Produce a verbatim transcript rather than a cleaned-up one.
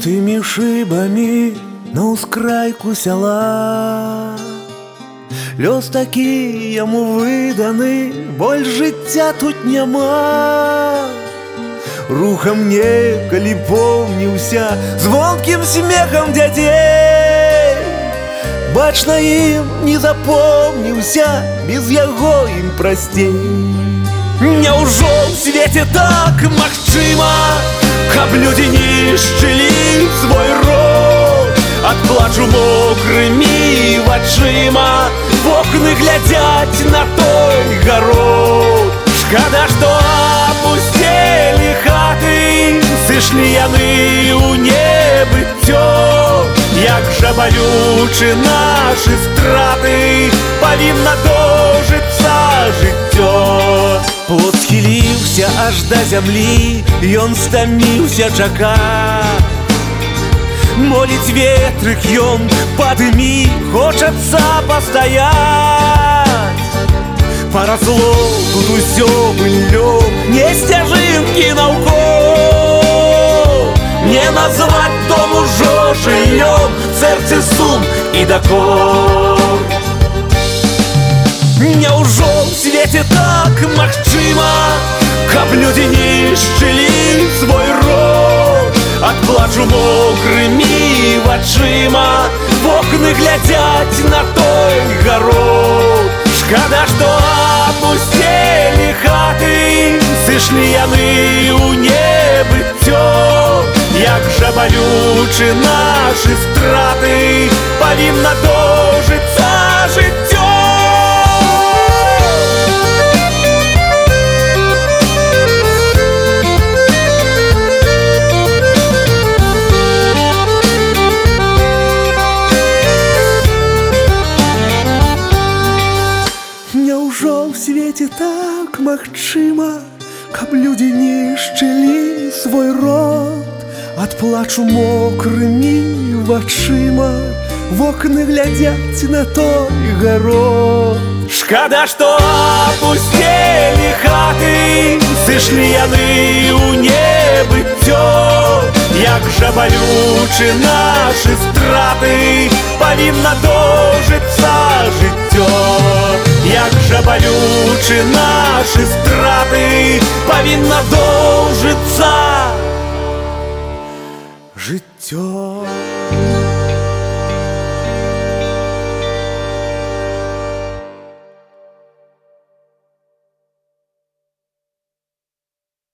Тими шибами на ускрайку села. Лёс такі яму выданы, больш жыцця тут няма. Рухам некалі помніўся звонкім смехам дзяцей. Бачна, ім не запомніўся, без яго ім прасцей. Няўжо ў свеце так магчыма, каб людзі нішчылі свой род? Ад плачу мокрымі вачыма вокны глядзяць на той гарод. Шкада, што апусцелі хаты, сышлі яны ў небыццё. Як жа балючы нашы страты, павінна дожыцца жыццё. Плот схіліўся аж да зямлі, ён стаміўся чакаць. Моліць ветрык ён падымі, хочацца пастаяць. Парасло тут усё быллём, не сцяжынкі наўкол. Не назваць дом ужо жыллём, сэрцы сум і дакор. Няўжо ў свеце так магчыма, каб людзі нішчылі свой род? Ад плачу мокрымі вачыма вокны глядзяць на той гарод. Шкада, што апусцелі хаты, сышлі яны ў небыццё. Як жа балючы нашы страты, павінна дожыцца жыццё. Няўжо ў свеце так магчыма, каб людзі нішчылі свой род? Ад плачу мокрымі вачыма вокны глядзяць на той гарод. Шкада, што апусцелі хаты, сышлі яны ў небыццё. Як жа балючы нашы страты, павінна дожыцца жыццё. Як жа балючы нашы страты, павінна дожыцца жыццё.